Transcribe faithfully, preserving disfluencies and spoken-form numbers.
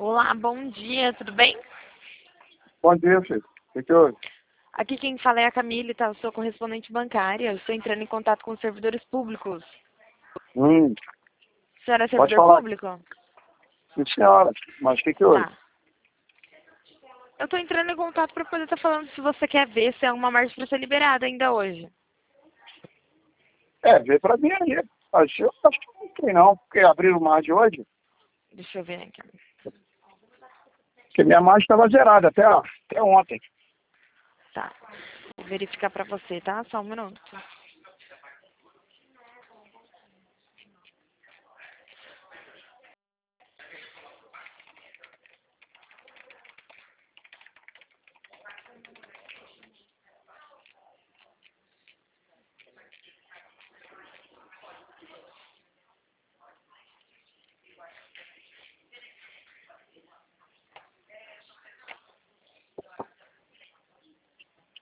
Olá, bom dia, tudo bem? Bom dia, filho. O que que houve? Aqui quem fala é a Camille, tá? Eu sou correspondente bancária. Eu estou entrando em contato com os servidores públicos. Hum, A senhora é pode servidor falar. público? Sim, senhora. Mas o que que houve? Tá. Eu estou entrando em contato para poder estar falando se você quer ver se é uma marcha para ser liberada ainda hoje. É, vê pra mim aí. Acho, eu acho que não tem não, porque abriram mais de hoje, Deixa eu ver aqui. porque minha margem estava zerada até, até ontem. Tá. Vou verificar para você, tá? Só um minuto.